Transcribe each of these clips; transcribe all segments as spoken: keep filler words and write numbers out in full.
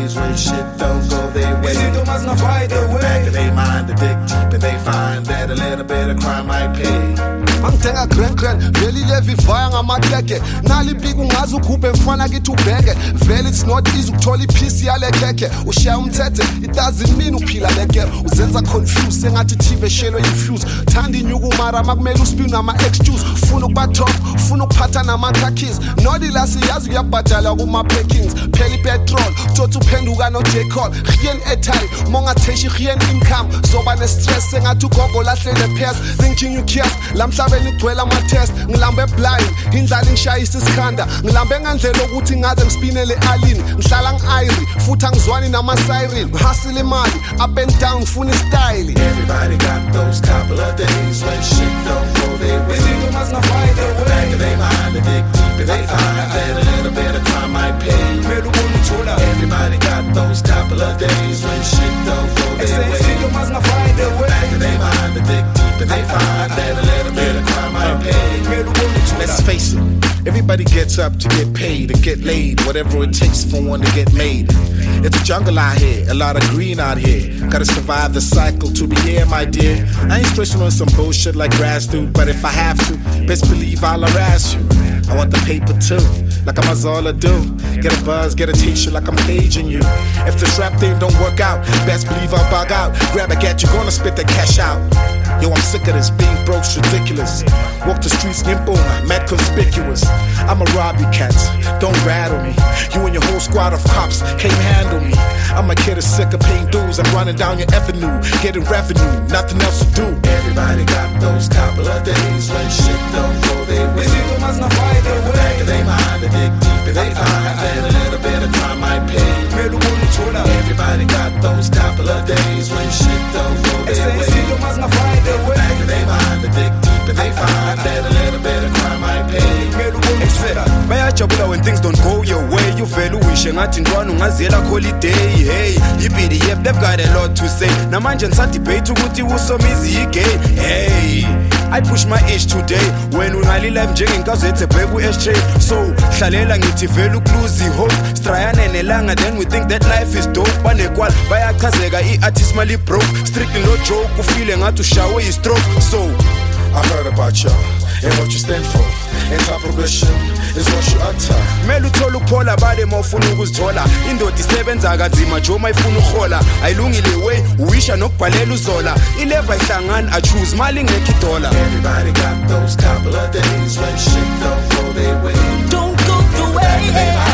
days when shit don't go their way. Izinto mazingafayide In the way. back of their mind, they dig deep and they find that a little bit of crime might pay. Mangithenga grand grand vele levi vaya ngamakeke nali big ungazi ukhuphe mfana kithi ubheke vele it's not easy ukuthola iphisi yale keke ushaya umthethe it doesn't mean uphila leke uzenza confuse sengathi T V shelo infuse thanda inyuku mara makumele uspin nama excuse ufuna ukuba top ufuna ukuphatha nama khakis nodi la siyazi kuyabhadala kuma packings pheli petrol thothi uphenduka no J Cole rien etime monga theshi rien income zoba ne stress sengathi ugogo lahlele pairs thinking you care lamhla ngigcwela ama test ngilambe blind indlala ngishayisa isikhanda ngilambe ngandlela ukuthi ngaze ngispinele alini ngihlala ngiiri futhi angizwani nama siren hustle imali up and down ngifuna style. Everybody got those couple of days when shit don't go their way. Izinto mazingafayide In the back of their mind, they dig deep and they find that a little bit of crime might pay. kumele ubone uthola. Everybody got those couple of days when shit don't go their way. Izinto mazingafayide way. Back of their mind, they dig deep and they find that a little bit of crime might pay. Kumele ubone uthola. Let's face it, everybody gets up to get paid, to get laid, whatever it takes for one to get made. It's a jungle out here, a lot of green out here. Gotta survive the cycle to be here, my dear. I ain't stressing on some bullshit like grass do, but if I have to, best believe I'll harass you. I want the paper too, like I'm Azala do. Get a buzz, get a t-shirt like I'm paging you. If the strap thing don't work out, best believe I'll bug out. Grab a gat, you gonna spit that cash out. Yo, I'm sick of this, being broke's ridiculous. Walk the streets, nimble, mad conspicuous. I'ma rob you cats, don't rattle me. You and your whole squad of cops can't handle me. I'm a kid is sick of paying dues. I'm running down your avenue, getting revenue, nothing else to do. Everybody got those couple of days when shit don't go their way. Izinto mazingafayide In the way. back of their mind, they dig deep and they find that a little bit of crime might pay. Kumele ubone uthola. Everybody got those couple of days when shit don't go their way. Izinto mazingafayide In the way. back of their mind, they dig deep and they find that a little bit of crime might pay. Kumele ubone uthola. Bayajabula when things don't go your way. You vele uwishe ngathi ntwana ungaziyela holiday. Hey, yipidi yep, they've got a lot to say. Namanje nisa debate ukuthi usomizi yigay. Hey, I push my age today. When ungali life njengenkazo ethe bheka u-S J. So hlalela ngithi vele ukluzi hope. Strayane nelanga then we think that life is dope. Banekwala bayachazeka i-artist mali broke. Strictly no joke ufile ngathi ushawe yi-stroke. So I heard about y'all and what you stand for. Anti-progression is what you utter. kumele uthole ukuphola bale mawufuna ukuzithola indoda isebenza kanzima nje uma ifuna uhola ayilungile way uwisha nokubhalela uzola ileva ihlangani achoose mali ngekho idola. Everybody got those couple of days when shit don't go their way. Don't go the way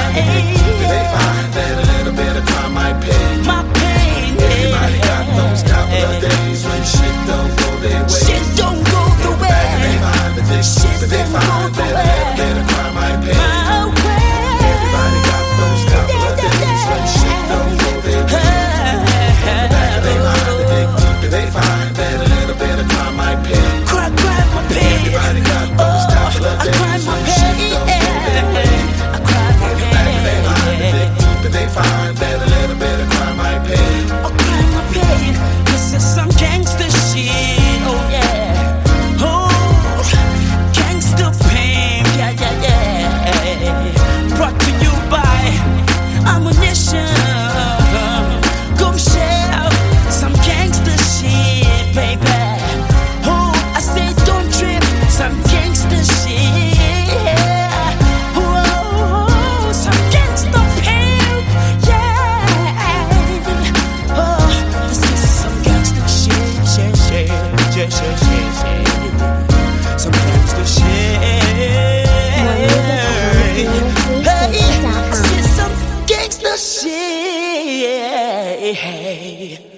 They find that a little bit of crime might pay. my pain. Everybody got those couple of days when shit don't go their way. Shit don't go the They way find the dick, Shit but they don't find go the that a little bit of crime might pay. my way. Everybody got those couple of days when shit don't go their way. Back of their mind, they dig deep, but they find that a little bit of crime might pay. Cry, cry my pain. Everybody got those couple of I cry days my when shit don't go their way. pain. I cry my Back of their mind, they dig pain. deep, but they find that a little bit of crime might pay. I cry my pain. This is some gangster shit. Oh yeah. Oh, gangster pain. Yeah, yeah, yeah. Brought to you by Ammunition. Go share some gangster shit, baby. Oh, I say don't trip. Some gangster shit. Oh, some gangster pain. Yeah. Oh, this is some gangster shit, shit, shit, shit, shit, shit, shit. Some gangster shit. Hey, this is some gangster shit.